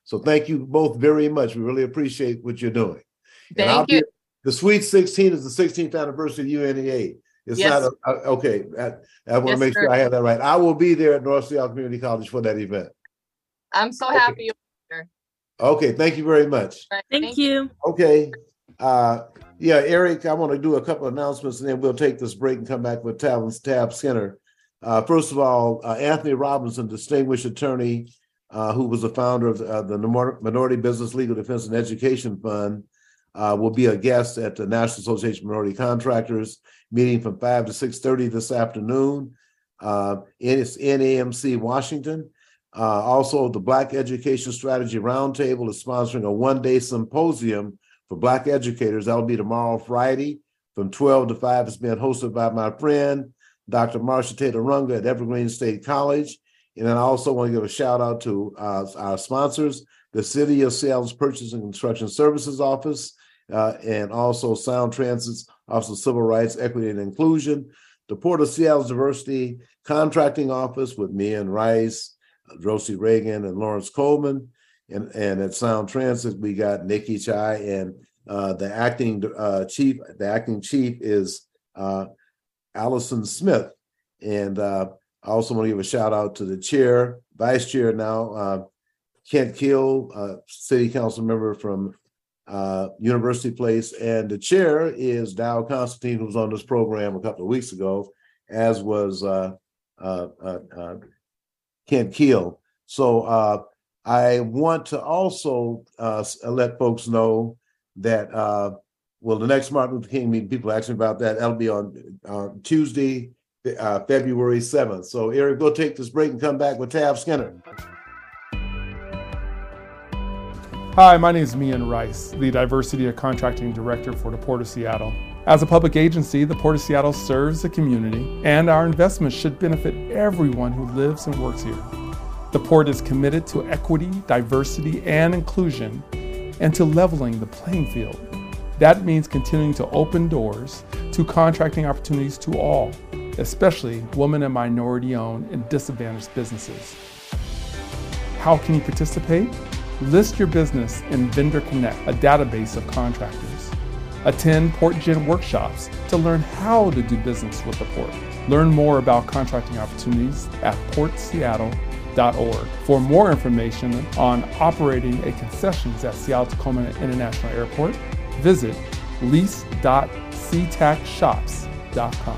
So thank you both very much. We really appreciate what you're doing. And I'll Thank you. be- the Sweet sixteen is the sixteenth anniversary of U N E A. It's Yes. not a, a- okay. I, I want to Yes, make sir. sure I have that right. I will be there at North Seattle Community College for that event. I'm so Okay. happy you're here. Okay, thank you very much. All right, Thank you. Okay. Uh, yeah, Eric, I want to do a couple of announcements and then we'll take this break and come back with Tab, Tab Skinner. Uh, first of all, uh, Anthony Robinson, distinguished attorney uh, who was the founder of uh, the Minority Business Legal Defense and Education Fund, uh, will be a guest at the National Association of Minority Contractors meeting from five to six thirty this afternoon. Uh, in it's N A M C Washington. Uh, also, the Black Education Strategy Roundtable is sponsoring a one-day symposium for Black educators. That'll be tomorrow, Friday, from twelve to five. It's being hosted by my friend, Doctor Marsha Taylor Runga at Evergreen State College. And then I also want to give a shout out to uh, our sponsors, the City of Seattle's Purchase and Construction Services Office, uh, and also Sound Transit's Office of Civil Rights, Equity, and Inclusion, the Port of Seattle's Diversity Contracting Office with Mian Rice, Josie Reagan, and Lawrence Coleman. And, and at Sound Transit, we got Nikki Chai, and uh, the acting uh, chief, the acting chief is uh, Allison Smith. And uh, I also want to give a shout out to the chair, vice chair now, uh, Kent Keel, uh, city council member from uh, University Place. And the chair is Dow Constantine, who was on this program a couple of weeks ago, as was uh, uh, uh, uh, Kent Keel. So uh, I want to also uh, let folks know that, uh, well, the next Martin Luther King meeting, people ask me about that. That'll be on uh, Tuesday, uh, February seventh. So, Eric, we'll take this break and come back with Tab Skinner. Hi, my name is Mian Rice, the Diversity and Contracting Director for the Port of Seattle. As a public agency, the Port of Seattle serves the community, and our investments should benefit everyone who lives and works here. The Port is committed to equity, diversity, and inclusion, and to leveling the playing field. That means continuing to open doors to contracting opportunities to all, especially women and minority-owned and disadvantaged businesses. How can you participate? List your business in Vendor Connect, a database of contractors. Attend PortGen workshops to learn how to do business with the Port. Learn more about contracting opportunities at port seattle dot org. For more information on operating a concessions at Seattle-Tacoma International Airport, visit lease dot c tac shops dot com.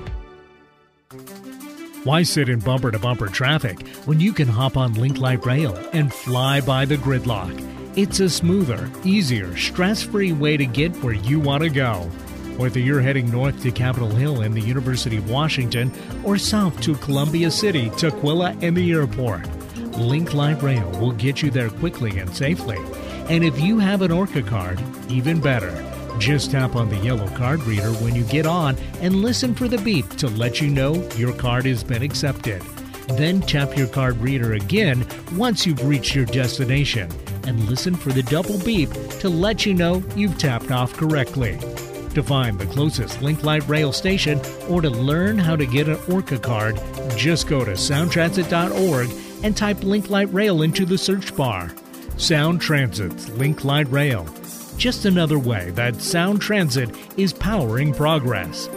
Why sit in bumper-to-bumper traffic when you can hop on Link Light Rail and fly by the gridlock? It's a smoother, easier, stress-free way to get where you want to go. Whether you're heading north to Capitol Hill and the University of Washington or south to Columbia City, Tukwila, and the airport, Link Light Rail will get you there quickly and safely. And if you have an ORCA card, even better. Just tap on the yellow card reader when you get on and listen for the beep to let you know your card has been accepted. Then tap your card reader again once you've reached your destination and listen for the double beep to let you know you've tapped off correctly. To find the closest Link Light Rail station or to learn how to get an ORCA card, just go to sound transit dot org and type Link Light Rail into the search bar. Sound Transit's Link Light Rail. Just another way that Sound Transit is powering progress.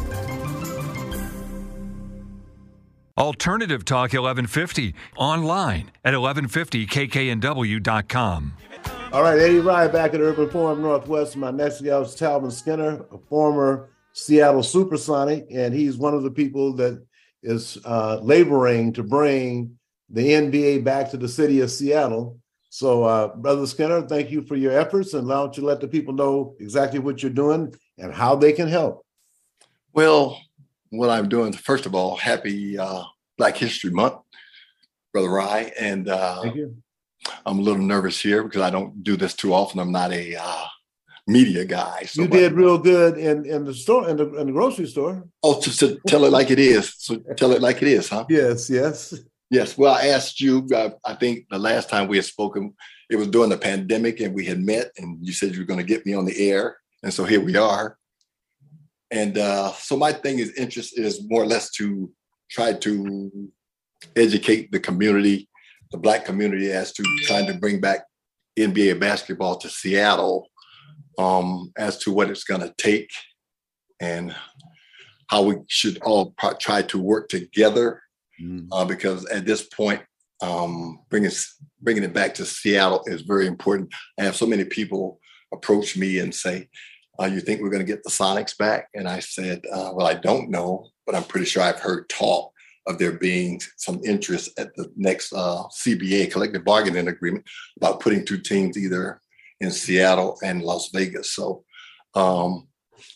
Alternative Talk eleven fifty, online at eleven fifty k k n w dot com. All right, Eddie Rye back at Urban Forum Northwest. My next guest is Talvin Skinner, a former Seattle Supersonic, and he's one of the people that is uh, laboring to bring the N B A back to the city of Seattle. So, uh, Brother Skinner, thank you for your efforts, and why don't you let the people know exactly what you're doing and how they can help? Well, what I'm doing, first of all, happy uh, Black History Month, Brother Rye. And uh, Thank you. I'm a little nervous here because I don't do this too often. I'm not a uh, media guy. So you did real good in, in the store, in the, in the grocery store. Oh, to, to tell it like it is. So tell it like it is, huh? Yes, yes. Yes. Well, I asked you, uh, I think the last time we had spoken, it was during the pandemic and we had met and you said you were going to get me on the air. And so here we are. And uh, so my thing is interest is more or less to try to educate the community the Black community as to trying to bring back N B A basketball to Seattle, um, as to what it's going to take and how we should all pro- try to work together. Mm. Uh, because at this point, um, bringing bringing it back to Seattle is very important. I have so many people approach me and say, uh, you think we're going to get the Sonics back? And I said, uh, well, I don't know, but I'm pretty sure I've heard talk of there being some interest at the next uh, C B A, collective bargaining agreement, about putting two teams either in Seattle and Las Vegas. So um,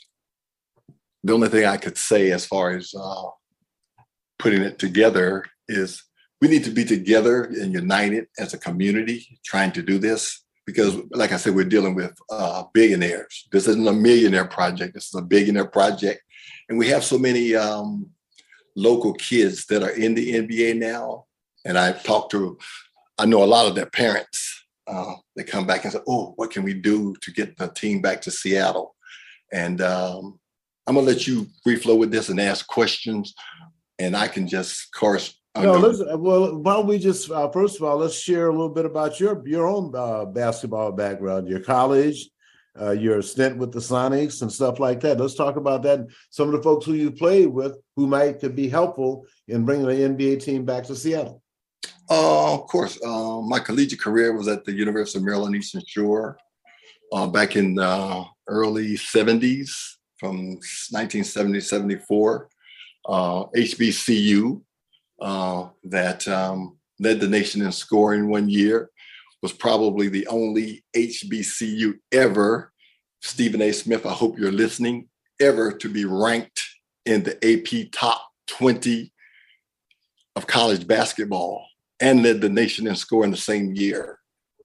the only thing I could say as far as uh, putting it together is we need to be together and united as a community trying to do this. Because like I said, we're dealing with uh, billionaires. This isn't a millionaire project. This is a billionaire project. And we have so many um, local kids that are in the N B A now. And I've talked to, I know a lot of their parents. Uh, they come back and say, oh, what can we do to get the team back to Seattle? And um, I'm going to let you free flow with this and ask questions. And I can just course. No, let's, well, why don't we just, uh, first of all, let's share a little bit about your your own uh, basketball background, your college, uh, your stint with the Sonics and stuff like that. Let's talk about that. Some of the folks who you played with who might could be helpful in bringing the N B A team back to Seattle. Uh, of course, uh, my collegiate career was at the University of Maryland Eastern Shore uh, back in the uh, early seventies, from nineteen seventy to seventy-four. Uh, H B C U. Uh, that um, led the nation in scoring one year, was probably the only H B C U ever, Stephen A. Smith, I hope you're listening, ever to be ranked in the A P top twenty of college basketball and led the nation in scoring the same year,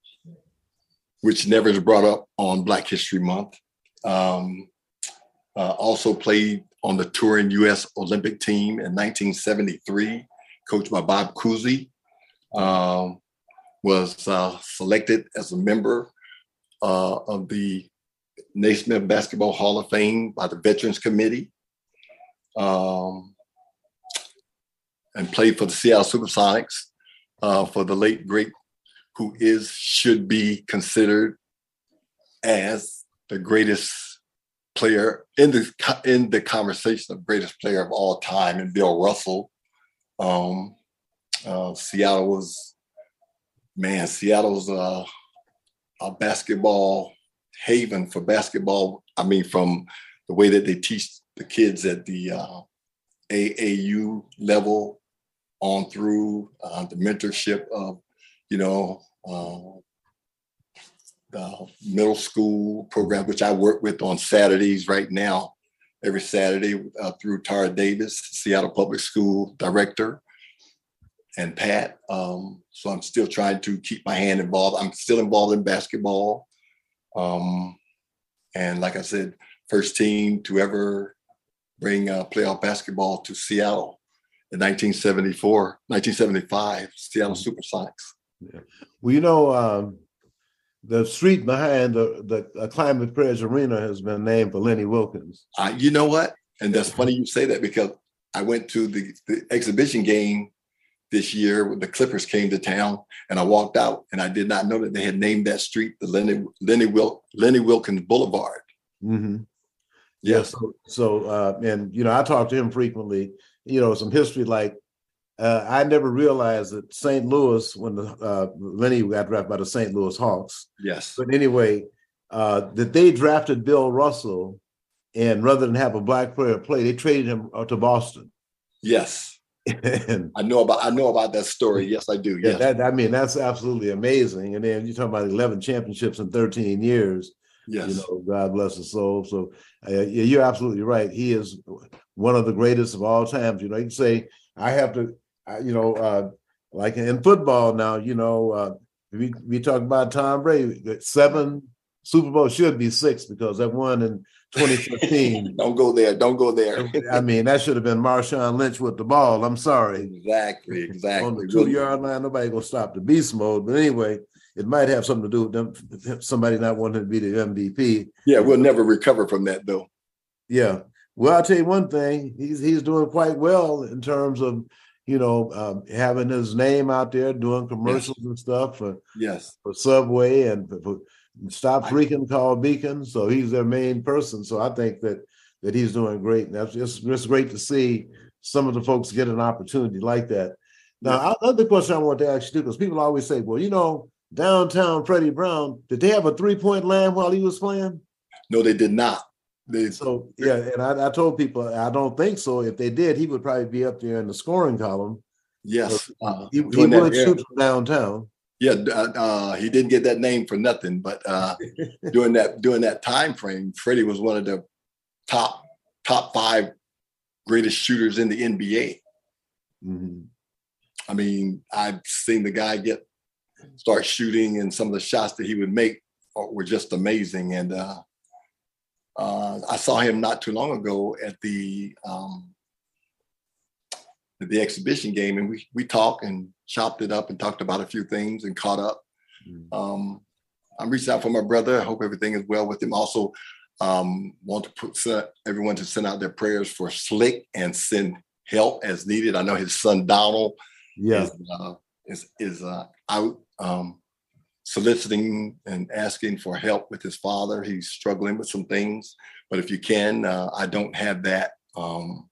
which never is brought up on Black History Month. Um, uh, also played on the touring U S Olympic team in nineteen seventy-three. Coached by Bob Cousy, um, was uh, selected as a member uh, of the Naismith Basketball Hall of Fame by the Veterans Committee, um, and played for the Seattle Supersonics uh, for the late great, who is, should be considered as the greatest player in the in the conversation of greatest player of all time, and Bill Russell. Um, uh, Seattle was, man, Seattle's uh, a basketball haven for basketball. I mean, from the way that they teach the kids at the uh, A A U level on through uh, the mentorship of, you know, uh, the middle school program, which I work with on Saturdays right now. Every Saturday uh, through Tara Davis, Seattle Public School director, and Pat. Um, so I'm still trying to keep my hand involved. I'm still involved in basketball. Um, and like I said, first team to ever bring uh, playoff basketball to Seattle in nineteen seventy-four, nineteen seventy-five, Seattle Supersonics. Yeah. Well, you know, um, the street behind the, the uh, Climate Pledge Arena has been named for Lenny Wilkens. Uh, you know what? And that's funny you say that, because I went to the, the exhibition game this year when the Clippers came to town, and I walked out and I did not know that they had named that street the Lenny Lenny, Wil- Lenny Wilkens Boulevard. Mm-hmm. Yeah. So, so uh, and, you know, I talk to him frequently, you know, some history like, Uh, I never realized that Saint Louis, when the uh, Lenny got drafted by the Saint Louis Hawks. Yes. But anyway, uh, that they drafted Bill Russell, and rather than have a Black player play, they traded him uh, to Boston. Yes. and, I know about I know about that story. Yes, I do. Yeah, yes. that, I mean, that's absolutely amazing. And then you're talking about eleven championships in thirteen years. Yes. You know, God bless his soul. So uh, yeah, you're absolutely right. He is one of the greatest of all times. You know, you can say, I have to. Uh, you know, uh, like in football now, you know, uh, we we talk about Tom Brady, seven Super Bowls, should be six, because that one in twenty fifteen. Don't go there. Don't go there. I mean, that should have been Marshawn Lynch with the ball. I'm sorry. Exactly. Exactly. On the two yard line, nobody gonna stop the beast mode. But anyway, it might have something to do with them, somebody not wanting to be the M V P. Yeah, we'll never recover from that, though. Yeah. Well, I'll tell you one thing. He's he's doing quite well in terms of, you know, um, having his name out there doing commercials yes. and stuff for yes for Subway and for, for Stop Freaking Call Beacon. So he's their main person. So I think that that he's doing great, and that's just it's great to see some of the folks get an opportunity like that. Now, yeah. Another question I want to ask you, because people always say, well, you know, downtown Freddie Brown, did they have a three-point line while he was playing? No, they did not. They, so, yeah, and I, I told people, I don't think so. If they did, he would probably be up there in the scoring column. Yes. Uh, he he would shoot from downtown. Yeah, uh, he didn't get that name for nothing, but uh, during that during that time frame, Freddie was one of the top top five greatest shooters in the N B A. Mm-hmm. I mean, I've seen the guy get start shooting, and some of the shots that he would make were just amazing. And uh, uh, I saw him not too long ago at the um, at the exhibition game, and we we talked and chopped it up and talked about a few things and caught up. Mm-hmm. Um, I'm reaching out for my brother. I hope everything is well with him. Also, um, want to put uh, everyone to send out their prayers for Slick and send help as needed. I know his son Donald yeah. is uh, is, is uh, out um, soliciting and asking for help with his father. He's struggling with some things, but if you can, uh, I don't have that um,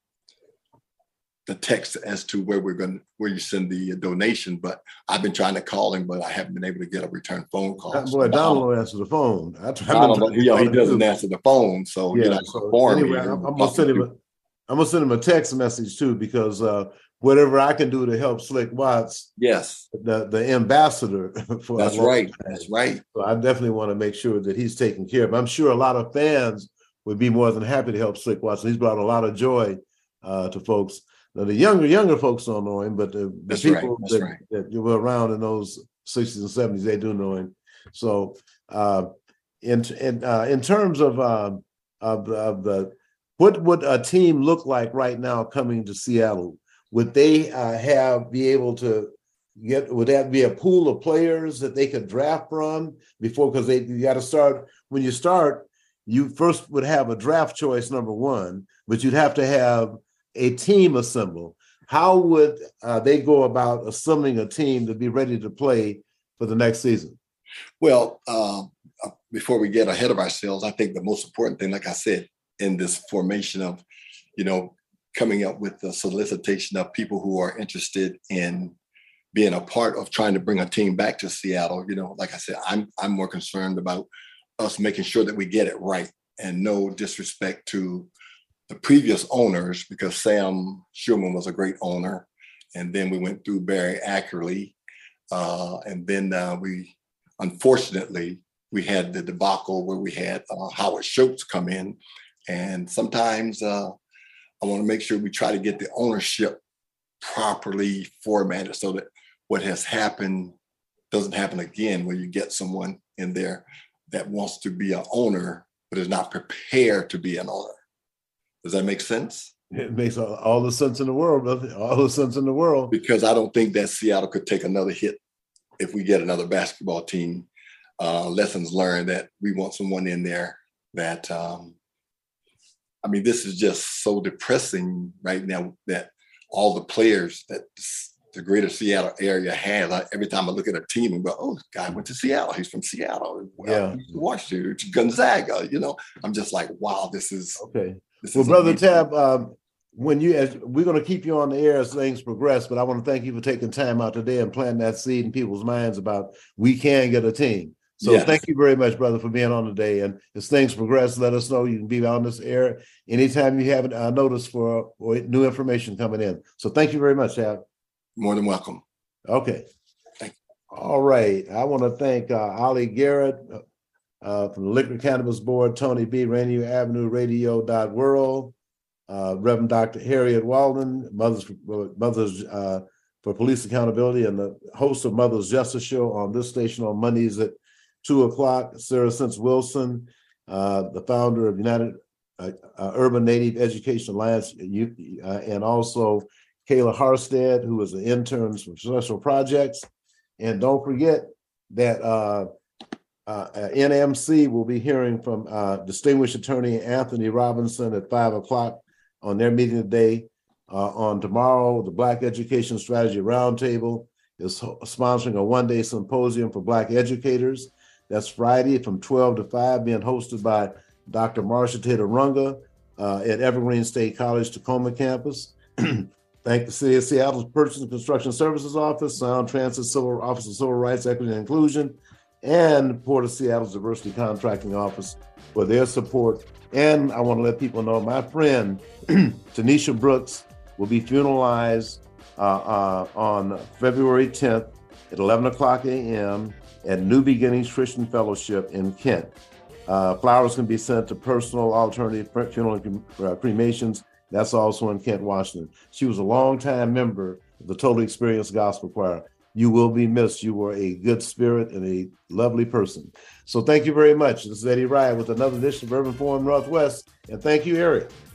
the text as to where we're going, where you send the donation, but I've been trying to call him, but I haven't been able to get a return phone call. That boy, so Donald will answer the phone. I try Donald, you know, he doesn't too. answer the phone, so yeah. you know, so anyway, I'm, I'm gonna send him. A, I'm gonna send him a text message too, because uh, whatever I can do to help Slick Watts, yes, the the ambassador for that's right, time. that's right. So I definitely want to make sure that he's taken care of. I'm sure a lot of fans would be more than happy to help Slick Watts. He's brought a lot of joy uh, to folks. Now, the younger younger folks don't know him, but the, the people right, that, right. that were around in those sixties and seventies, they do know him. So, uh, in in uh, in terms of uh, of, of the what would a team look like right now coming to Seattle? Would they uh, have be able to get? Would that be a pool of players that they could draft from before? Because they you got to start when you start. You first would have a draft choice number one, but you'd have to have a team assemble. How would uh, they go about assembling a team to be ready to play for the next season? Well, uh, before we get ahead of ourselves, I think the most important thing, like I said, in this formation of, you know, coming up with the solicitation of people who are interested in being a part of trying to bring a team back to Seattle. You know, like I said, I'm I'm more concerned about us making sure that we get it right, and no disrespect to the previous owners, because Sam Schumann was a great owner. And then we went through Barry Ackerley. Uh, and then uh, we, unfortunately, we had the debacle where we had uh, Howard Schultz come in. And sometimes uh, I want to make sure we try to get the ownership properly formatted so that what has happened doesn't happen again, where you get someone in there that wants to be an owner, but is not prepared to be an owner. Does that make sense? It makes all, all the sense in the world, brother. All the sense in the world. Because I don't think that Seattle could take another hit if we get another basketball team. Uh, lessons learned that we want someone in there that, um, I mean, this is just so depressing right now that all the players that the greater Seattle area has, I, every time I look at a team and go, oh, this guy went to Seattle. He's from Seattle. Well, yeah. Washington, Gonzaga, you know, I'm just like, wow, this is. Okay. Well, Brother amazing. Tab, um, when you as we're going to keep you on the air as things progress, but I want to thank you for taking time out today and planting that seed in people's minds about we can get a team. So yes. Thank you very much, brother, for being on today. And as things progress, let us know. You can be on this air anytime you have a notice for or new information coming in. So thank you very much, Tab. More than welcome. Okay. Thank you. All right. I want to thank uh, Ollie Garrett uh, from the Liquor Cannabis Board, Tony B, Rainier Avenue Radio dot world, uh, Reverend Doctor Harriet Walden, Mothers for, Mothers uh, for Police Accountability, and the host of Mother's Justice Show on this station on Mondays at two o'clock, Sarah Sense Wilson, uh, the founder of United uh, uh, Urban Native Education Alliance, uh, and also Kayla Harstead, who is an intern for Special Projects. And don't forget that uh, uh, N M C will be hearing from uh, distinguished attorney Anthony Robinson at five o'clock on their meeting today uh, on tomorrow. The Black Education Strategy Roundtable is sponsoring a one-day symposium for Black educators. That's Friday from twelve to five, being hosted by Doctor Marsha Taylor Runga uh, at Evergreen State College, Tacoma campus. Thank the City of Seattle's Purchase and Construction Services Office, Sound Transit Civil Office of Civil Rights, Equity, and Inclusion, and Port of Seattle's Diversity Contracting Office for their support. And I want to let people know my friend, Tanisha Brooks, will be funeralized uh, uh, on February tenth at eleven o'clock a.m. at New Beginnings Christian Fellowship in Kent. Uh, flowers can be sent to Personal Alternative Funeral and uh, Cremations. That's also in Kent, Washington. She was a longtime member of the Total Experience Gospel Choir. You will be missed. You were a good spirit and a lovely person. So thank you very much. This is Eddie Rye with another edition of Urban Forum Northwest. And thank you, Eric.